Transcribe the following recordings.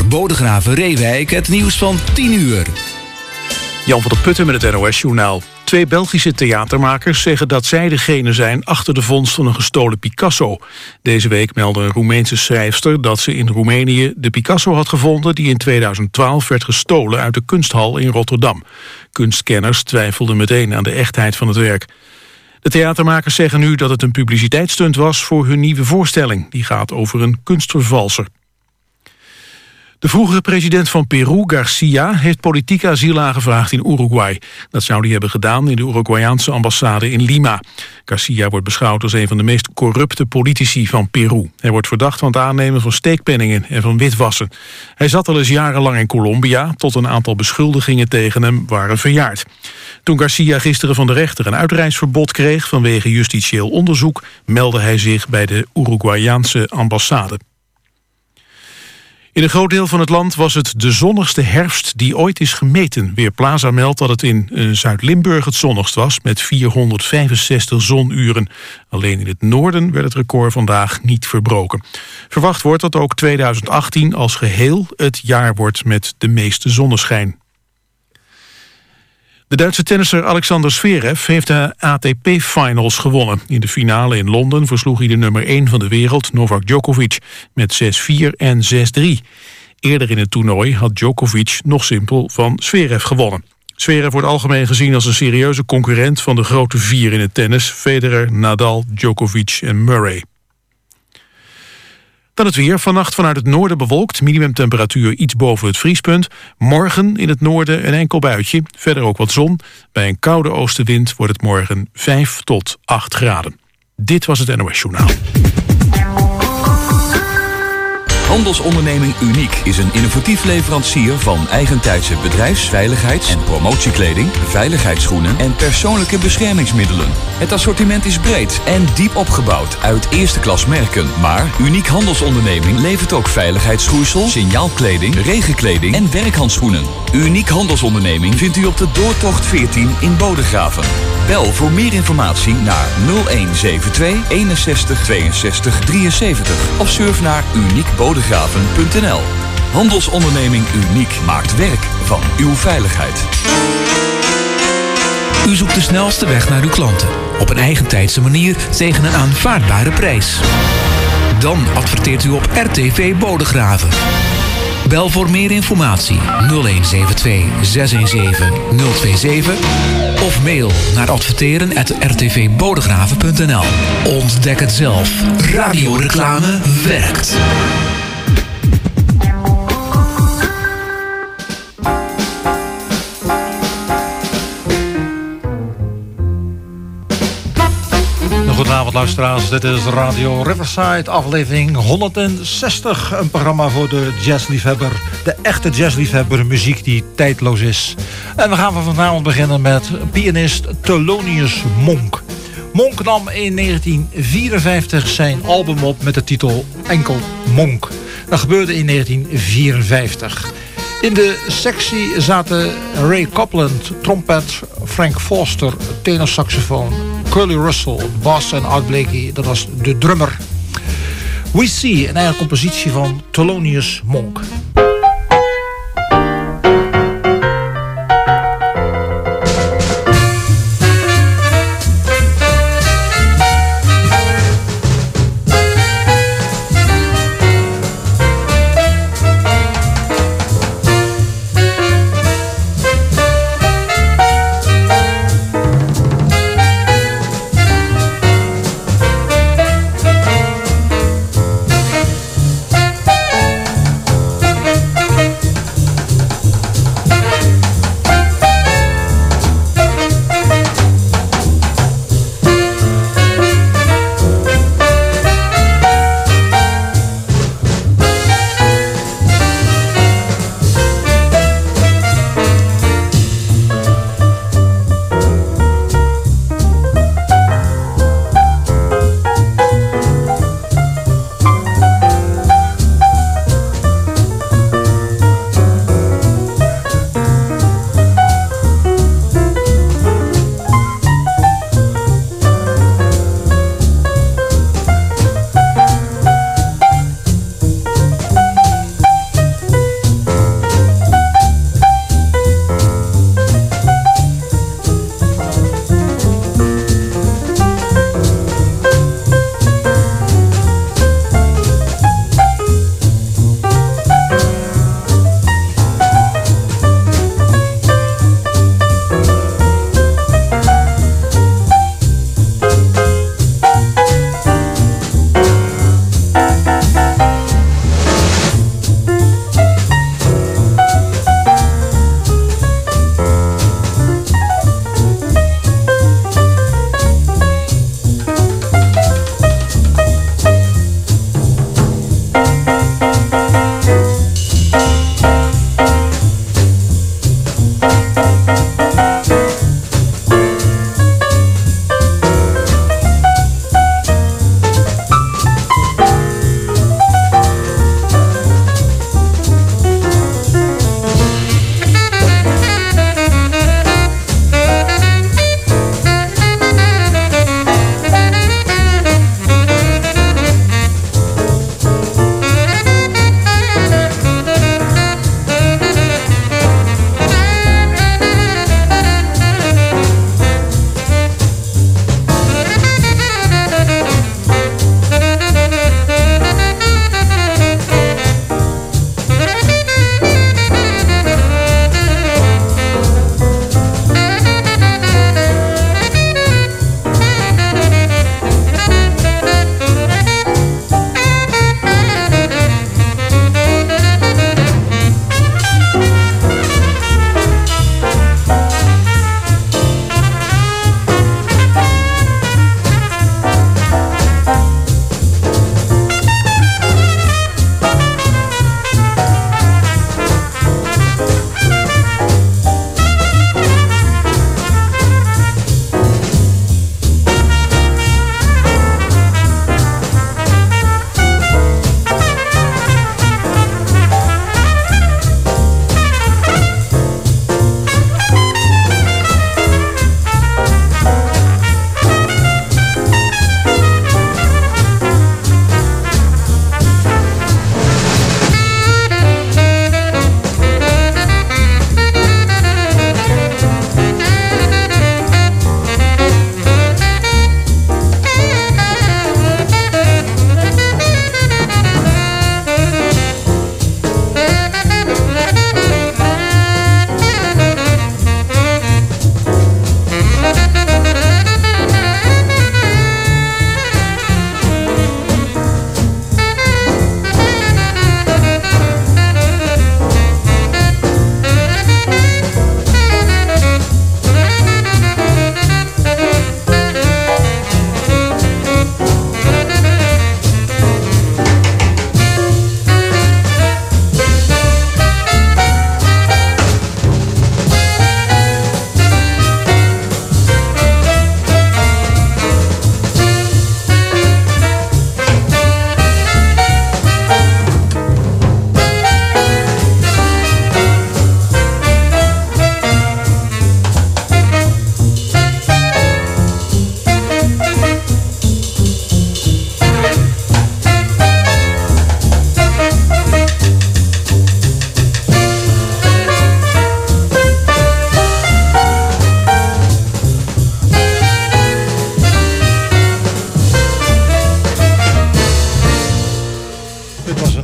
Bodegraven-Reewijk, het nieuws van 10 uur. Jan van der Putten met het NOS-journaal. 2 Belgische theatermakers zeggen dat zij degene zijn achter de vondst van een gestolen Picasso. Deze week meldde een Roemeense schrijfster dat ze in Roemenië de Picasso had gevonden die in 2012 werd gestolen uit de kunsthal in Rotterdam. Kunstkenners twijfelden meteen aan de echtheid van het werk. De theatermakers zeggen nu dat het een publiciteitsstunt was voor hun nieuwe voorstelling. Die gaat over een kunstvervalser. De vroegere president van Peru, Garcia, heeft politiek asiel aangevraagd in Uruguay. Dat zou hij hebben gedaan in de Uruguayaanse ambassade in Lima. Garcia wordt beschouwd als een van de meest corrupte politici van Peru. Hij wordt verdacht van het aannemen van steekpenningen en van witwassen. Hij zat al eens jarenlang in Colombia, tot een aantal beschuldigingen tegen hem waren verjaard. Toen Garcia gisteren van de rechter een uitreisverbod kreeg vanwege justitieel onderzoek, meldde hij zich bij de Uruguayaanse ambassade. In een groot deel van het land was het de zonnigste herfst die ooit is gemeten. Weerplaza meldt dat het in Zuid-Limburg het zonnigst was met 465 zonuren. Alleen in het noorden werd het record vandaag niet verbroken. Verwacht wordt dat ook 2018 als geheel het jaar wordt met de meeste zonneschijn. De Duitse tennisser Alexander Zverev heeft de ATP-finals gewonnen. In de finale in Londen versloeg hij de nummer 1 van de wereld, Novak Djokovic, met 6-4 en 6-3. Eerder in het toernooi had Djokovic nog simpel van Zverev gewonnen. Zverev wordt algemeen gezien als een serieuze concurrent van de grote 4 in het tennis: Federer, Nadal, Djokovic en Murray. Dan het weer. Vannacht vanuit het noorden bewolkt. Minimumtemperatuur iets boven het vriespunt. Morgen in het noorden een enkel buitje. Verder ook wat zon. Bij een koude oostenwind wordt het morgen 5 tot 8 graden. Dit was het NOS Journaal. Handelsonderneming Uniek is een innovatief leverancier van eigentijdse bedrijfsveiligheids- en promotiekleding, veiligheidsschoenen en persoonlijke beschermingsmiddelen. Het assortiment is breed en diep opgebouwd uit eerste klas merken. Maar Uniek Handelsonderneming levert ook veiligheidsschoeisel, signaalkleding, regenkleding en werkhandschoenen. Uniek Handelsonderneming vindt u op de Doortocht 14 in Bodegraven. Bel voor meer informatie naar 0172 61 62 73 of surf naar uniekbodegraven.nl. Handelsonderneming Uniek maakt werk van uw veiligheid. U zoekt de snelste weg naar uw klanten. Op een eigentijdse manier tegen een aanvaardbare prijs. Dan adverteert u op RTV Bodegraven. Bel voor meer informatie 0172 617 027 of mail naar adverteren@rtvbodegraven.nl. Ontdek het zelf. Radioreclame werkt. Goedenavond luisteraars, dit is Radio Riverside, aflevering 160. Een programma voor de jazzliefhebber, de echte jazzliefhebber, muziek die tijdloos is. En we gaan vanavond beginnen met pianist Thelonious Monk. Monk nam in 1954 zijn album op met de titel enkel Monk. Dat gebeurde in 1954. In de sectie zaten Ray Copland, trompet, Frank Foster, tenorsaxofoon, Curly Russell, bas en Art Blakey, dat was de drummer. We See, een eigen compositie van Thelonious Monk.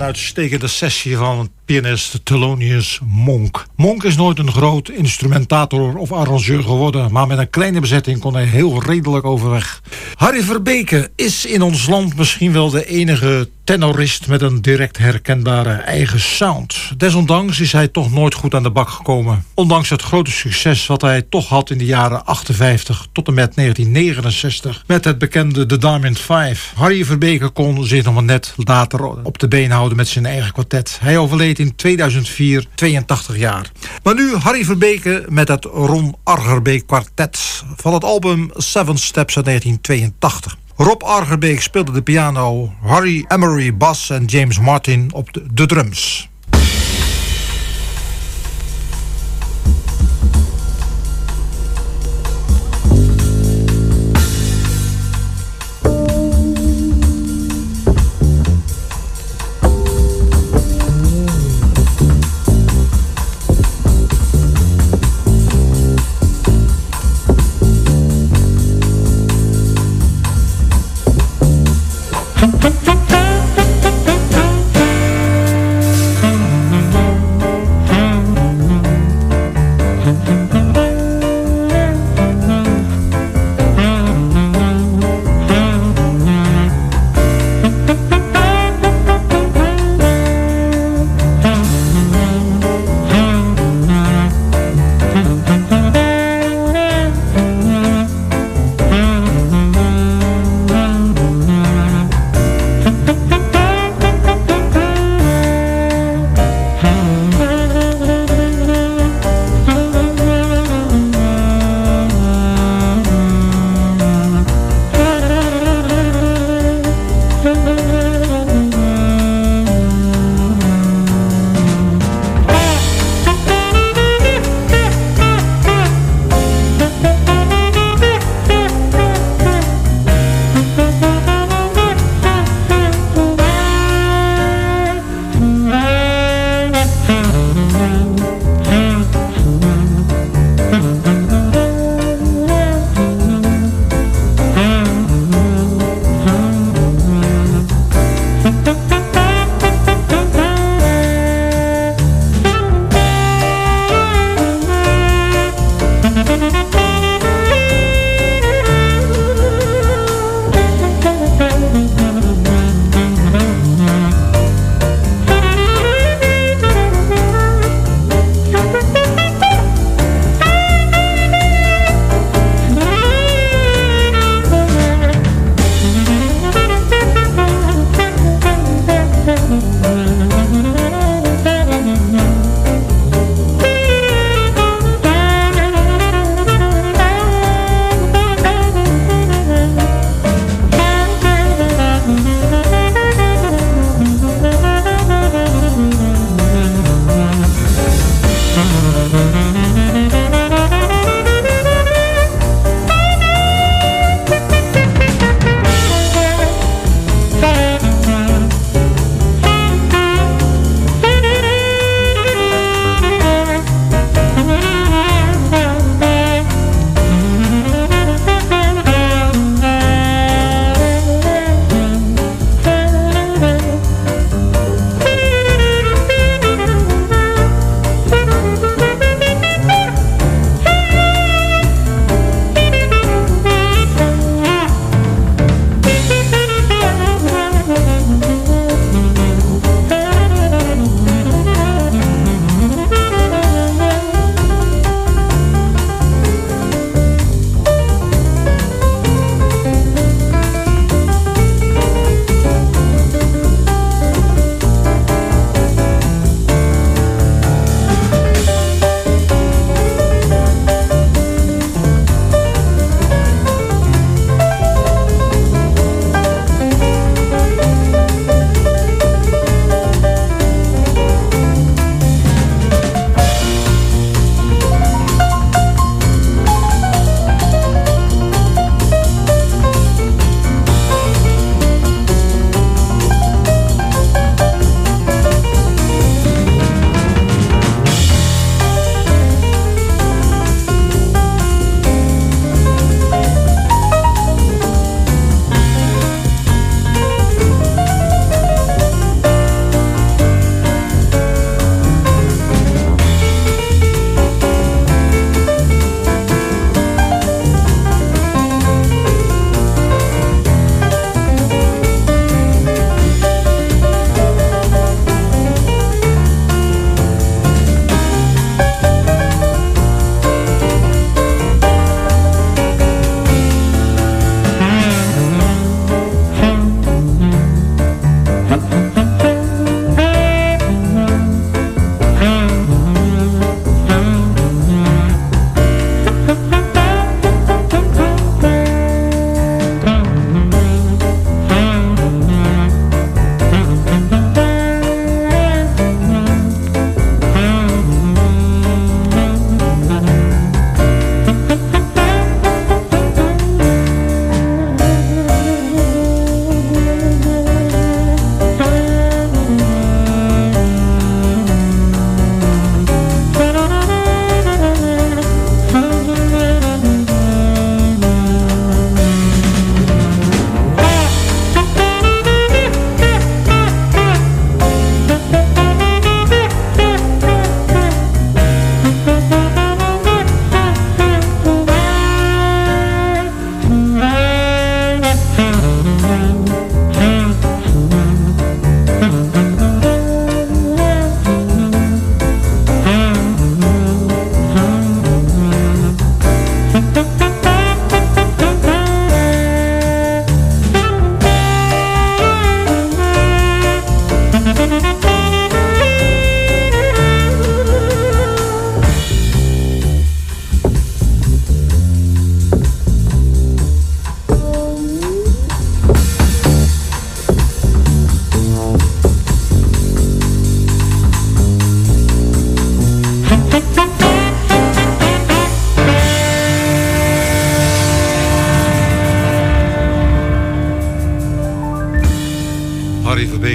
uitstekende sessie van pianist Thelonious Monk. Monk is nooit een groot instrumentator of arrangeur geworden, maar met een kleine bezetting kon hij heel redelijk overweg. Harry Verbeke is in ons land misschien wel de enige tenorist met een direct herkenbare eigen sound. Desondanks is hij toch nooit goed aan de bak gekomen. Ondanks het grote succes wat hij toch had in de jaren 58 tot en met 1969 met het bekende The Diamond Five. Harry Verbeke kon zich nog maar net later op de been houden met zijn eigen kwartet. Hij overleed in 2004, 82 jaar. Maar nu Harry Verbeke met het Ron Argerbeek kwartet van het album Seven Steps uit 1982. Rob Argerbeek speelde de piano, Harry Emery bas en James Martin op de drums.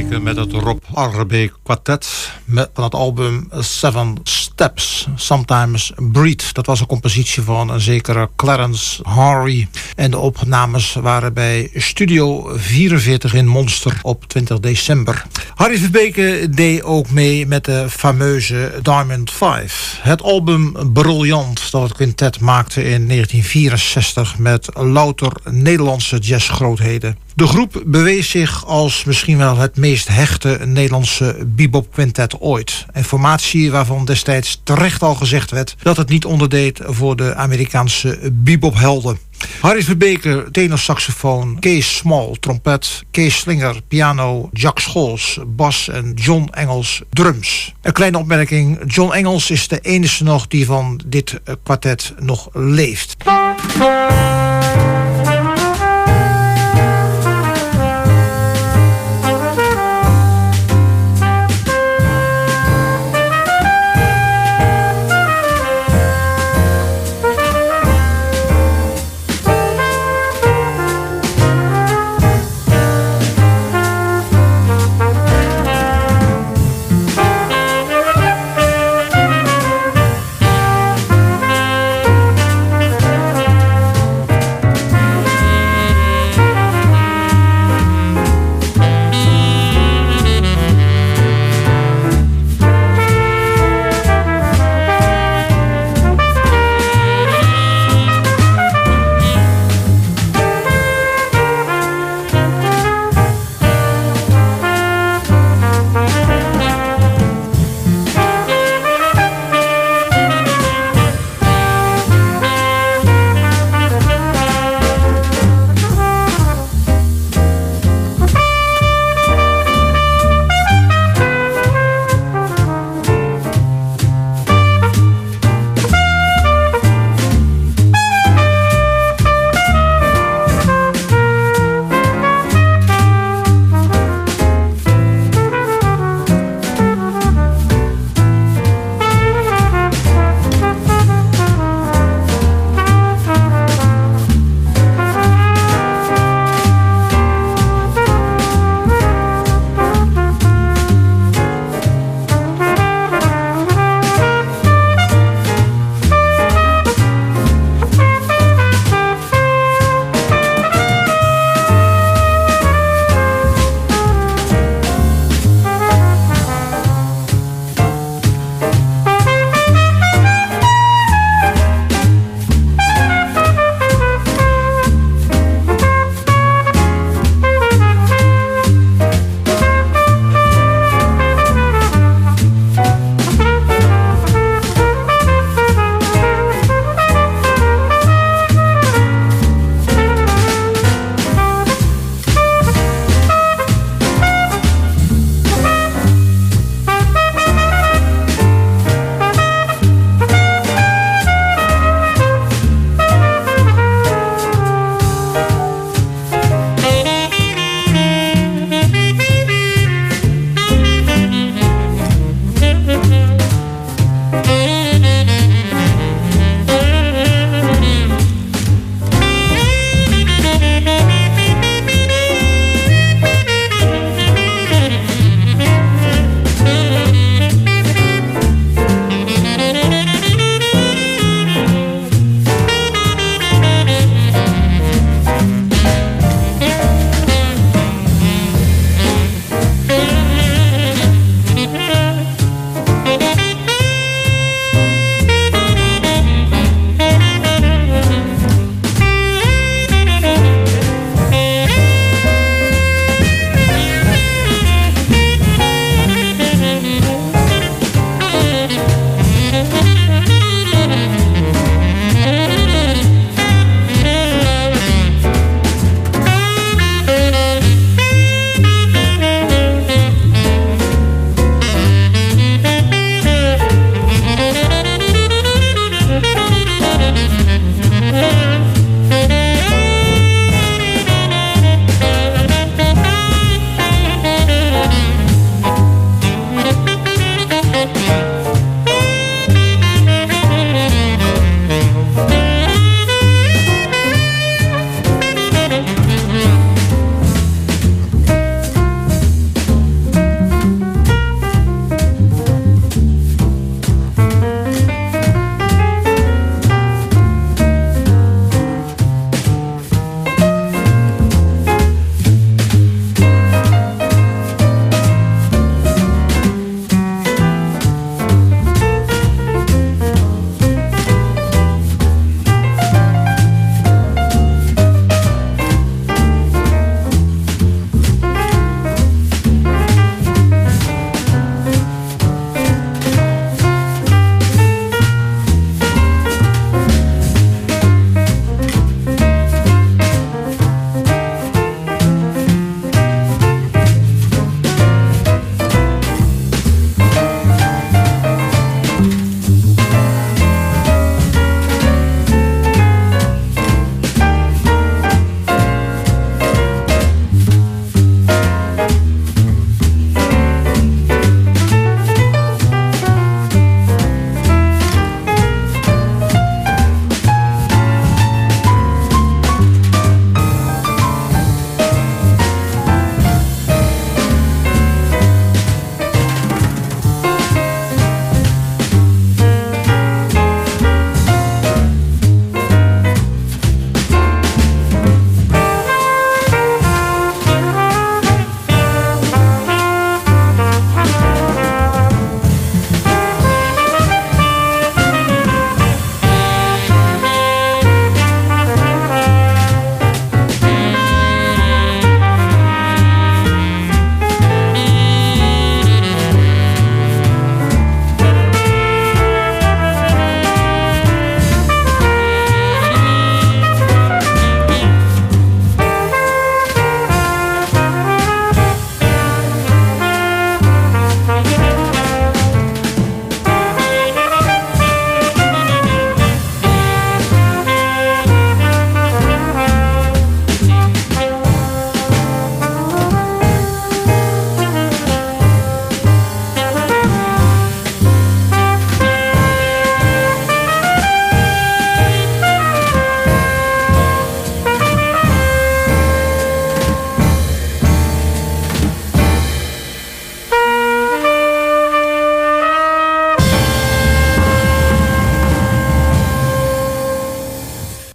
Verbeke met het Rob Arbe kwartet van het album Seven Steps, Sometimes Breed. Dat was een compositie van een zekere Clarence Harry. En de opnames waren bij Studio 44 in Monster op 20 december. Harry Verbeke deed ook mee met de fameuze Diamond 5. Het album Briljant dat het quintet maakte in 1964 met louter Nederlandse jazzgrootheden. De groep bewees zich als misschien wel het meest hechte Nederlandse bebop-quintet ooit. Een formatie waarvan destijds terecht al gezegd werd dat het niet onderdeed voor de Amerikaanse bebophelden. Harry Verbeke, tenorsaxofoon, Kees Small, trompet, Kees Slinger, piano, Jack Scholz, bas en John Engels, drums. Een kleine opmerking, John Engels is de enige nog die van dit kwartet nog leeft.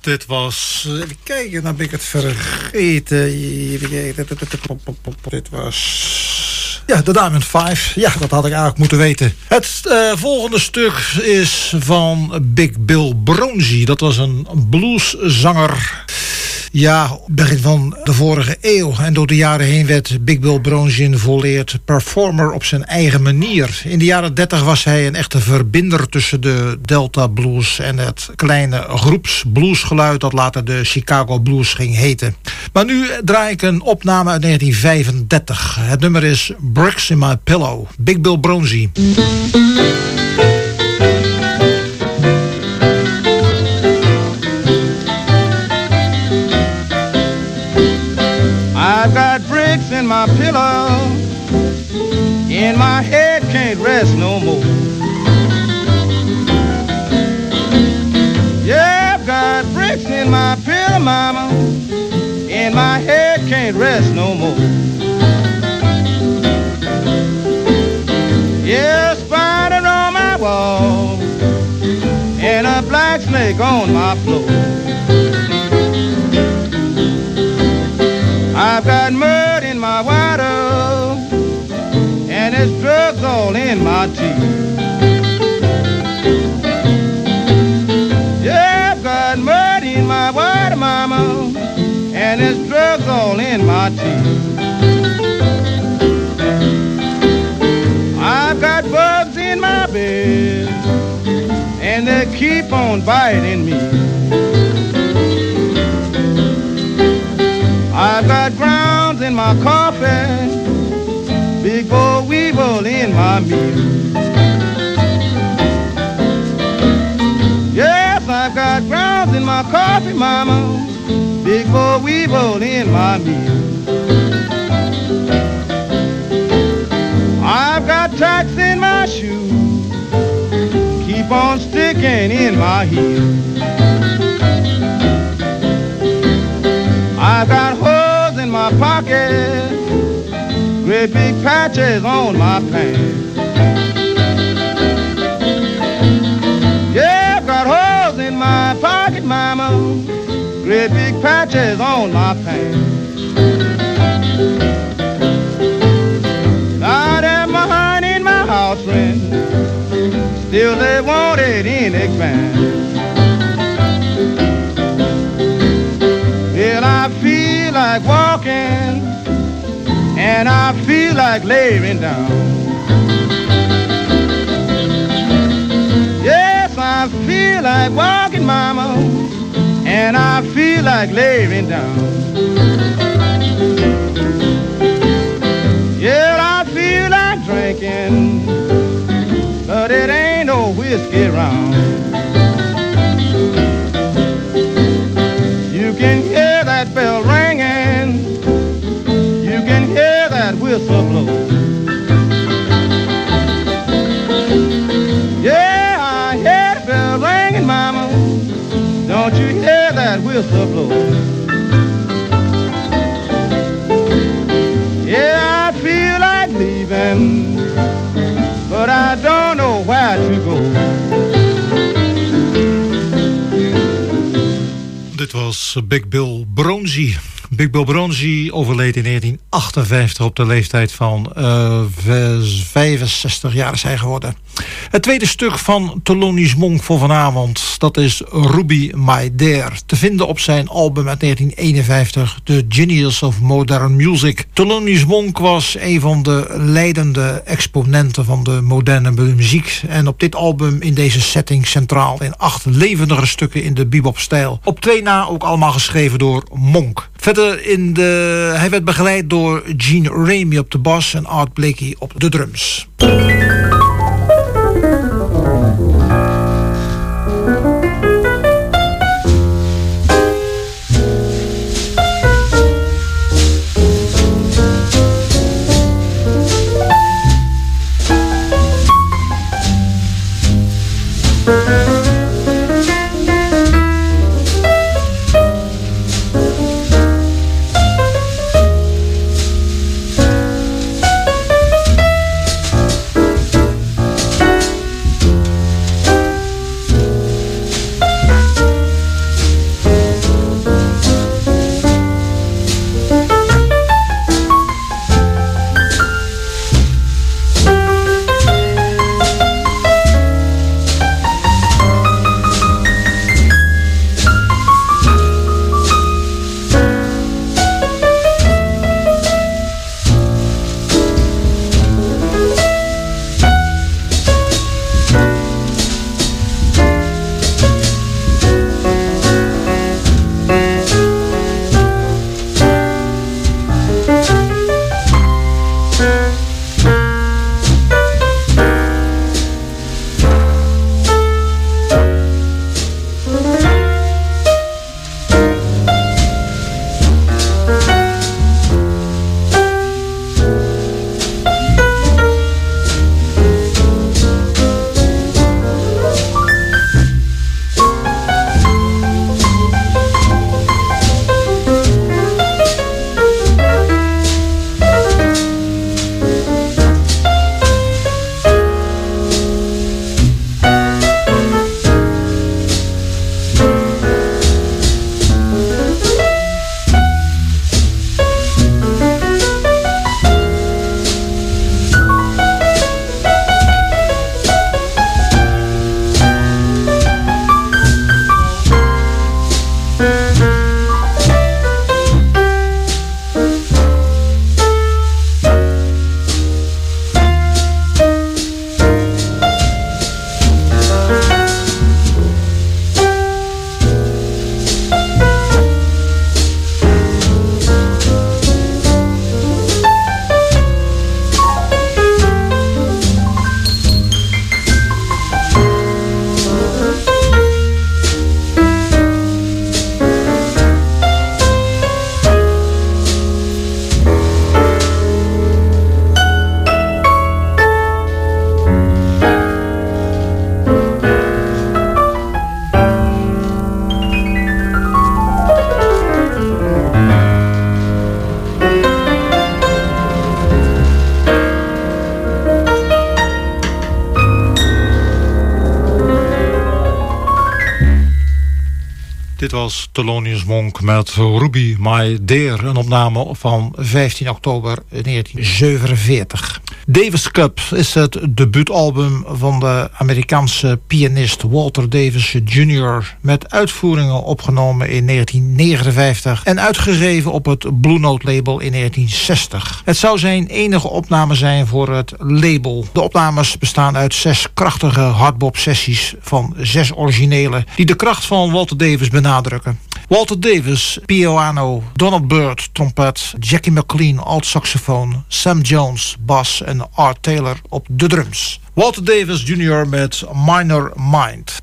Dit was... Even kijken, dan ben ik het vergeten. Dit was... Ja, The Diamond 5. Ja, dat had ik eigenlijk moeten weten. Het volgende stuk is van Big Bill Broonzy. Dat was een blueszanger... Ja, begin van de vorige eeuw. En door de jaren heen werd Big Bill Broonzy een volleerd performer op zijn eigen manier. In de jaren 30 was hij een echte verbinder tussen de Delta Blues en het kleine groepsbluesgeluid dat later de Chicago Blues ging heten. Maar nu draai ik een opname uit 1935. Het nummer is Bricks in My Pillow. Big Bill Broonzy. I've got bricks in my pillow, and my head can't rest no more. Yeah, I've got bricks in my pillow, mama, and my head can't rest no more. Yeah, a spider on my wall, and a black snake on my floor. I've got mud in my water, and there's drugs all in my tea. Yeah, I've got mud in my water, mama, and there's drugs all in my tea. I've got bugs in my bed, and they keep on biting me. I've got grounds in my coffee, big boll weevil in my meal. Yes, I've got grounds in my coffee, mama, big boll weevil in my meal. I've got tacks in my shoes, keep on sticking in my heels. I've got holes in my pocket, great big patches on my pants. Yeah, I've got holes in my pocket, mama, great big patches on my pants. Now there's my honey in my house rent, still they want it in advance. Well, I feel like walking, and I feel like laying down. Yes, I feel like walking, mama, and I feel like laying down. Yeah, I feel like drinking, but it ain't no whiskey around. You can hear that bell ringing, you can hear that whistle blow. Yeah, I hear the bell ringing, mama, don't you hear that whistle blow? Yeah, I feel like leaving, but I don't know where to go. Dit was Big Bill Broonzy. Big Bill Broonzy overleed in 1958 op de leeftijd van 65 jaar is hij geworden. Het tweede stuk van Thelonious Monk voor vanavond, dat is Ruby My Dear. Te vinden op zijn album uit 1951, The Genius of Modern Music. Thelonious Monk was een van de leidende exponenten van de moderne muziek. En op dit album in deze setting centraal in 8 levendige stukken in de bebop-stijl. Op 2 na ook allemaal geschreven door Monk. Verder hij werd begeleid door Gene Ramey op de bas en Art Blakey op de drums. was Thelonious Monk met Ruby My Dear, een opname van 15 oktober 1947. Davis Cup is het debuutalbum van de Amerikaanse pianist Walter Davis Jr. met uitvoeringen opgenomen in 1959 en uitgegeven op het Blue Note label in 1960. Het zou zijn enige opname zijn voor het label. De opnames bestaan uit 6 krachtige hardbop sessies van 6 originele die de kracht van Walter Davis benadrukken. Walter Davis, piano, Donald Byrd, trompet, Jackie McLean, alt-saxofoon, Sam Jones, bas en Art Taylor op de drums. Walter Davis Jr. met Minor Mind.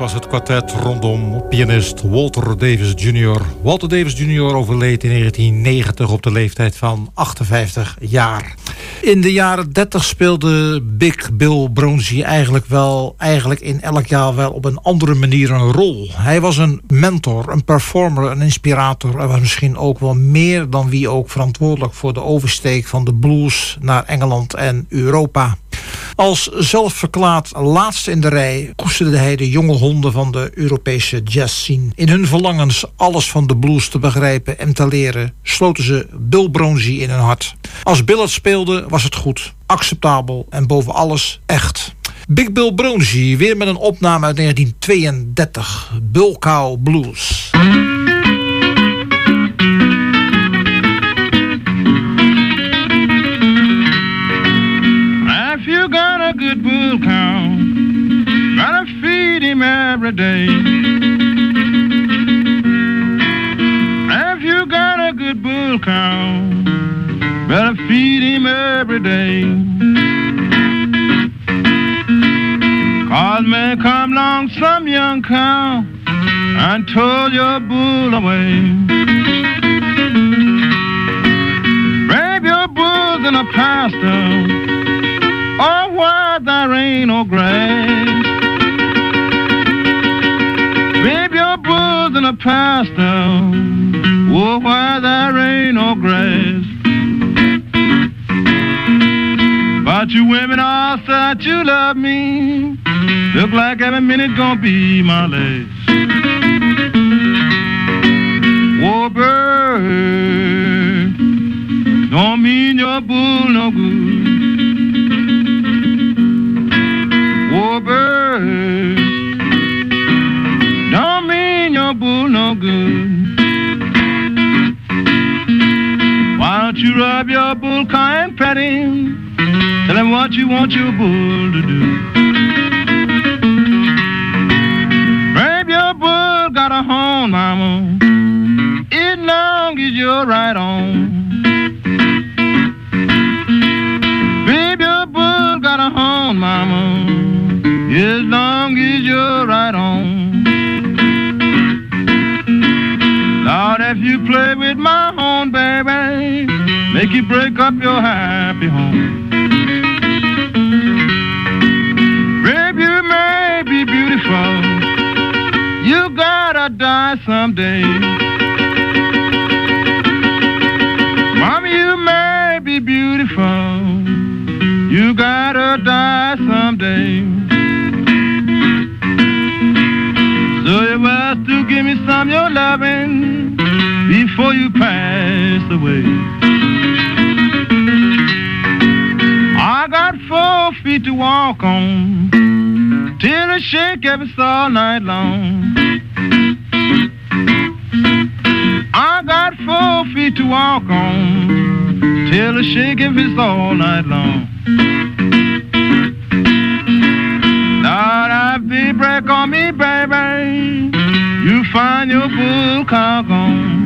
was het kwartet rondom pianist Walter Davis Jr. Walter Davis Jr. overleed in 1990 op de leeftijd van 58 jaar. In de jaren 30 speelde Big Bill Broonzy eigenlijk in elk jaar wel op een andere manier een rol. Hij was een mentor, een performer, een inspirator. Hij was misschien ook wel meer dan wie ook verantwoordelijk voor de oversteek van de blues naar Engeland en Europa. Als zelfverklaard laatste in de rij koesterde hij de jonge honden van de Europese jazzscene. In hun verlangens alles van de blues te begrijpen en te leren, sloten ze Bill Broonzy in hun hart. Als Bill het speelde, was het goed, acceptabel en boven alles echt. Big Bill Broonzy, weer met een opname uit 1932, Bull Cow Blues. If you got a good bull cow, gotta feed him every day. If you got a good bull cow, better feed him every day. 'Cause may come along some young cow and told your bull away. Brave your bulls in a pasture, oh, where there ain't no grass. Baby, your bulls in a pasture, oh, where there ain't no grass. But you women all said you love me, look like every minute gonna be my last. Oh, bird, don't mean your bull no good. Oh, bird, don't mean your bull no good. Why don't you rub your bull car and pet him? Tell him what you want your bull to do. Babe, your bull got a horn, mama, as long as you're right on. Babe, your bull got a horn, mama, as long as you're right on. Lord, if you play with my horn, baby, make you break up your happy home. Babe, you may be beautiful, you gotta die someday. Mama, you may be beautiful, you gotta die someday. So you must to give me some of your loving before you pass away. I got 4 feet to walk on, till I shake every all night long. I got 4 feet to walk on, till I shake every all night long. Lord, I be break on me, baby, you find your bull cow gone.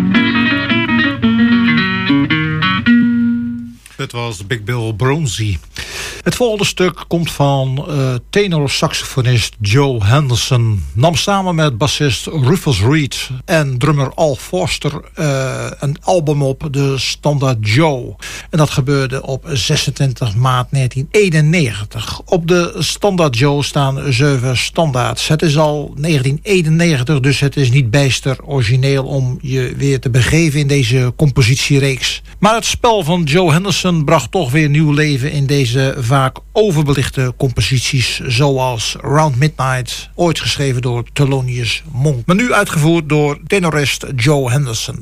Dit was Big Bill Broonzy. Het volgende stuk komt van tenor-saxofonist Joe Henderson. Nam samen met bassist Rufus Reid en drummer Al Foster een album op, de Standard Joe. En dat gebeurde op 26 maart 1991. Op de Standard Joe staan 7 standaards. Het is al 1991, dus het is niet bijster origineel om je weer te begeven in deze compositiereeks. Maar het spel van Joe Henderson bracht toch weer nieuw leven in deze vaak overbelichte composities, zoals Round Midnight, ooit geschreven door Thelonious Monk, maar nu uitgevoerd door tenorist Joe Henderson.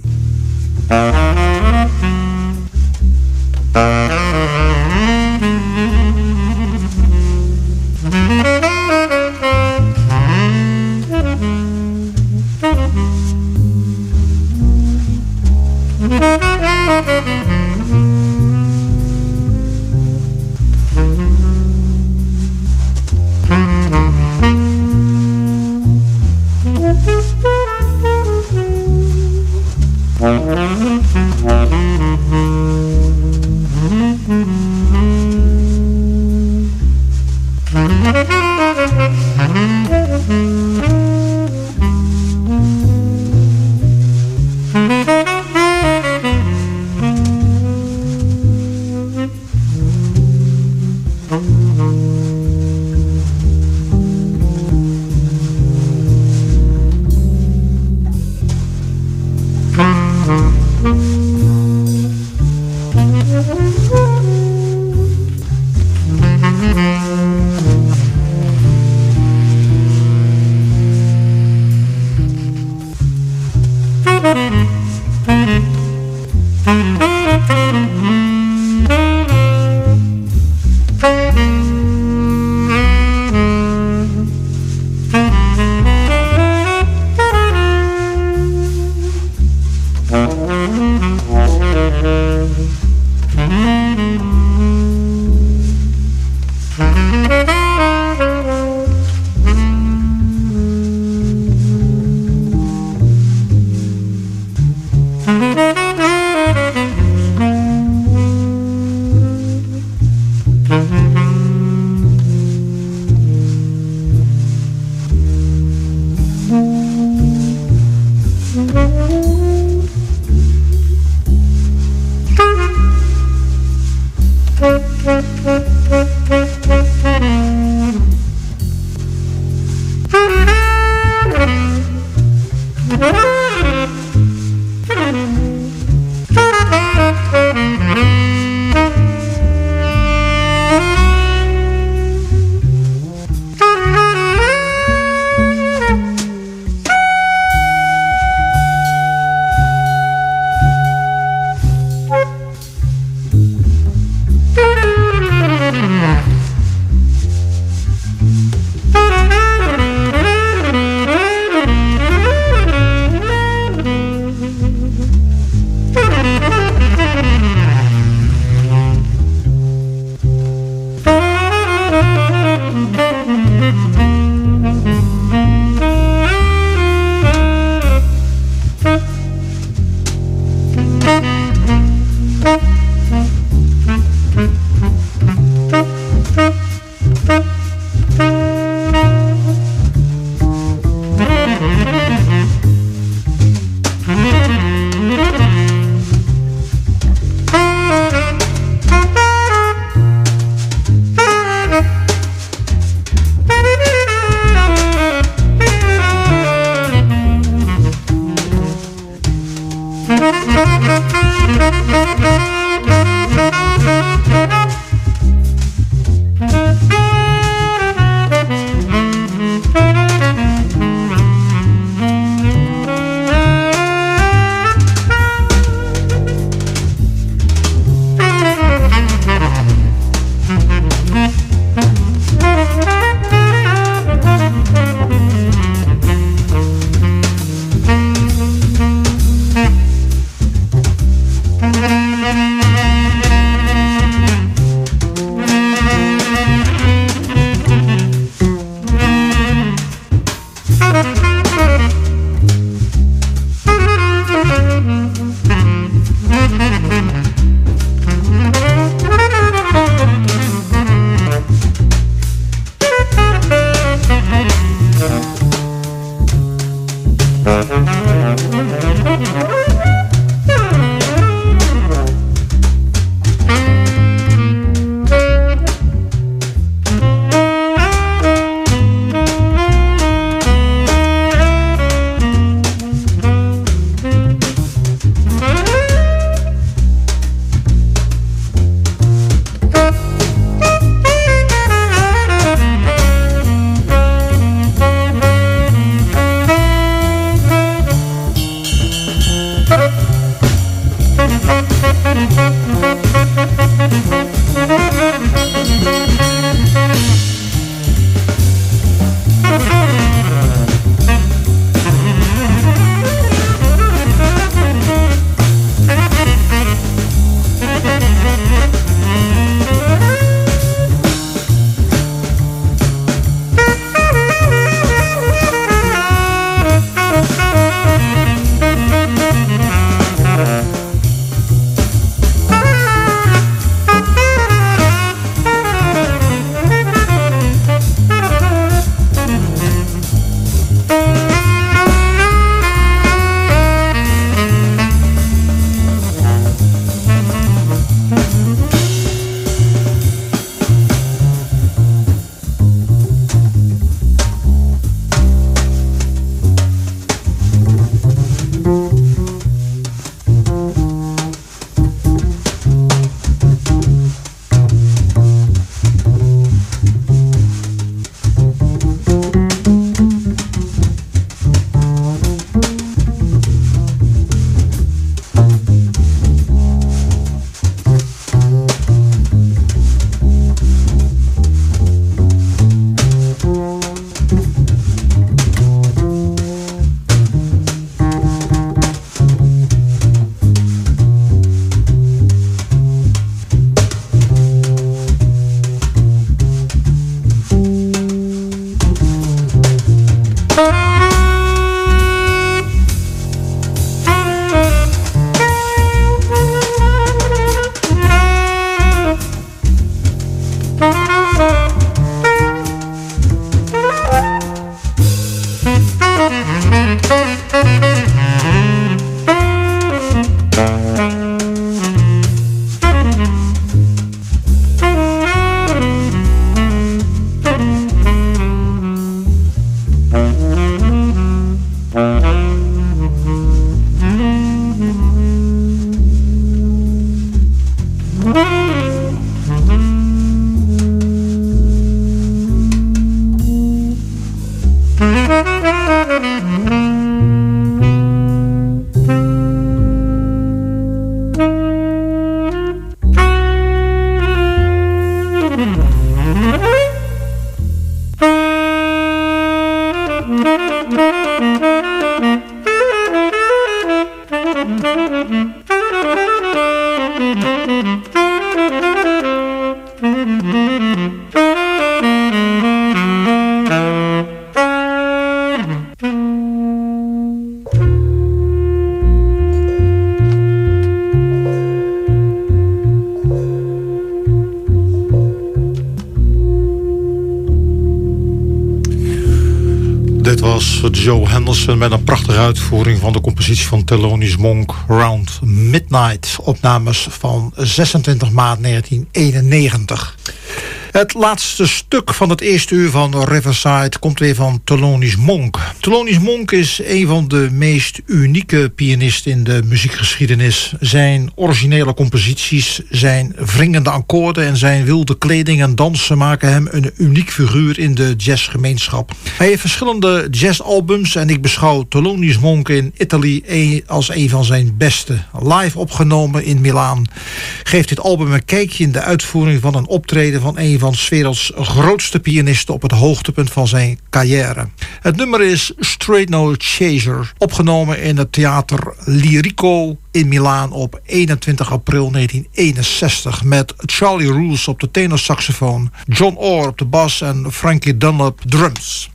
Joe Henderson met een prachtige uitvoering van de compositie van Thelonious Monk, Round Midnight, opnames van 26 maart 1991. Het laatste stuk van het eerste uur van Riverside komt weer van Thelonious Monk. Thelonious Monk is een van de meest unieke pianisten in de muziekgeschiedenis. Zijn originele composities, zijn wringende akkoorden en zijn wilde kleding en dansen maken hem een uniek figuur in de jazzgemeenschap. Hij heeft verschillende jazzalbums en ik beschouw Thelonious Monk in Italy als een van zijn beste. Live opgenomen in Milaan geeft dit album een kijkje in de uitvoering van een optreden van een van 's werelds grootste pianisten op het hoogtepunt van zijn carrière. Het nummer is Straight No Chaser, opgenomen in het theater Lirico in Milaan op 21 april 1961 met Charlie Roos op de tenorsaxofoon, John Orr op de bas en Frankie Dunlop drums.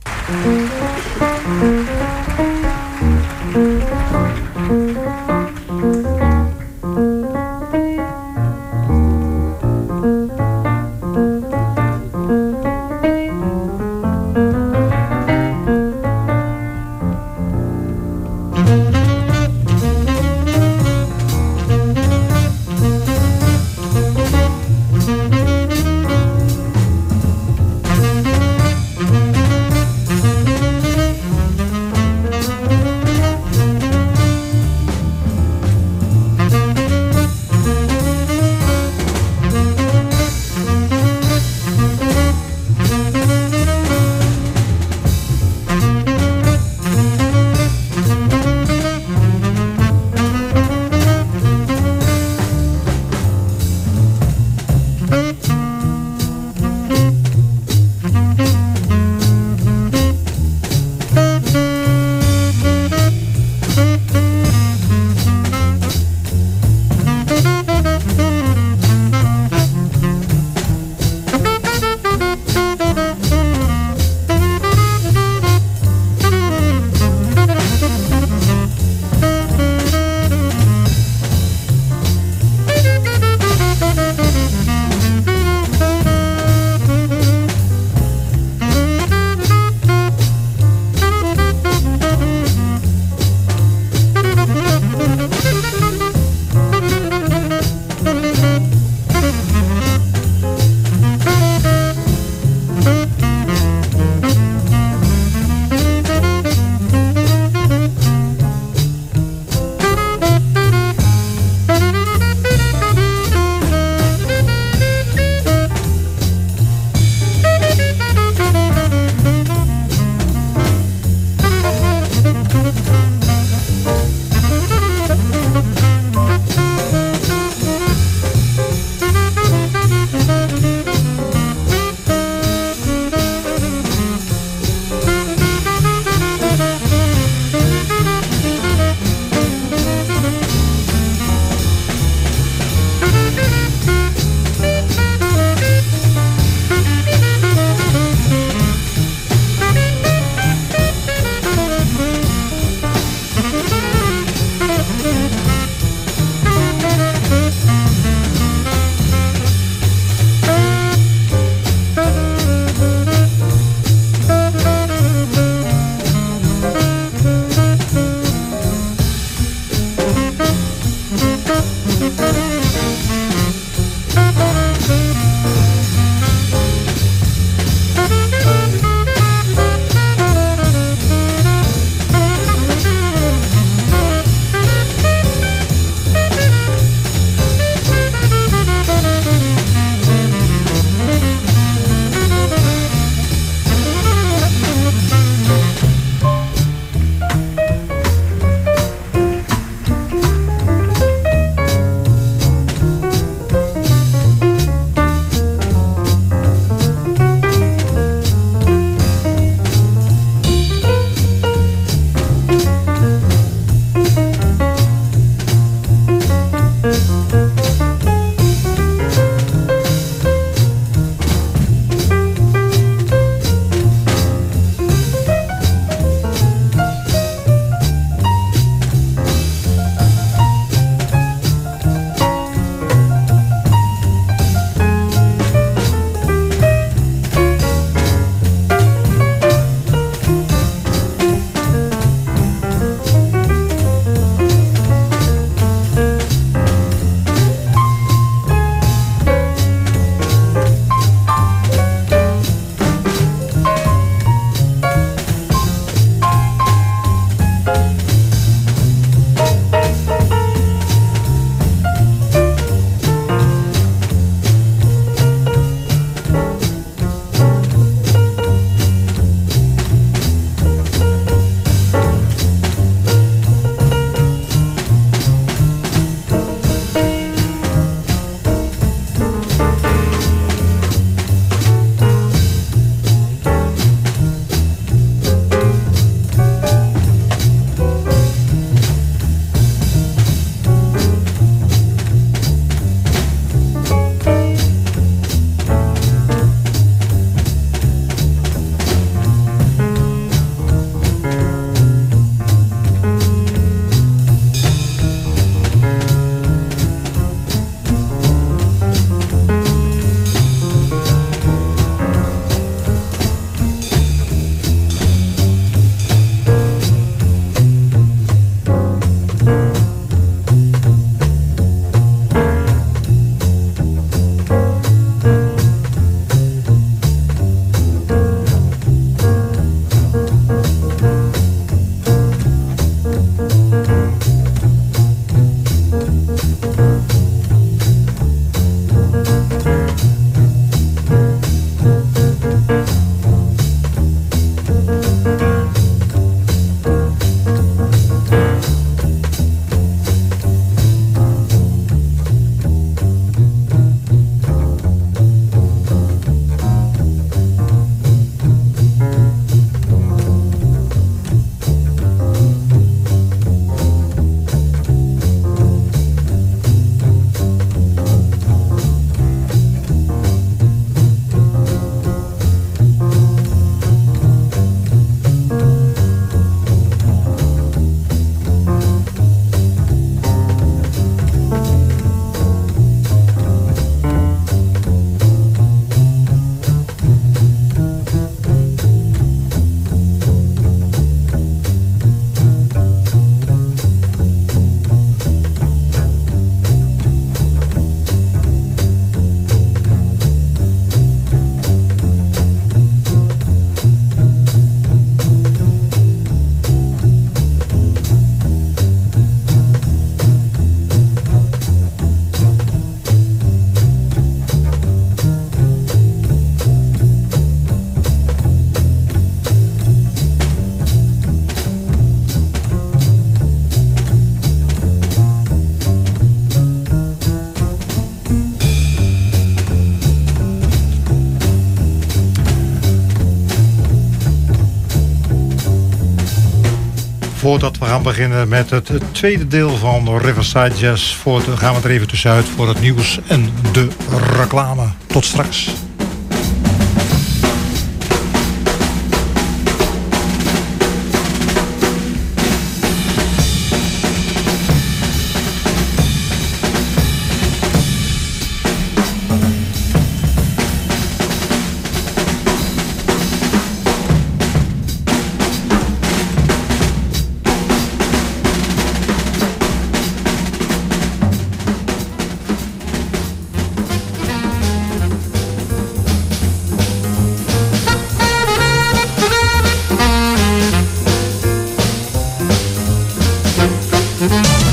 Voordat we gaan beginnen met het tweede deel van Riverside Jazz, gaan we er even tussenuit voor het nieuws en de reclame. Tot straks.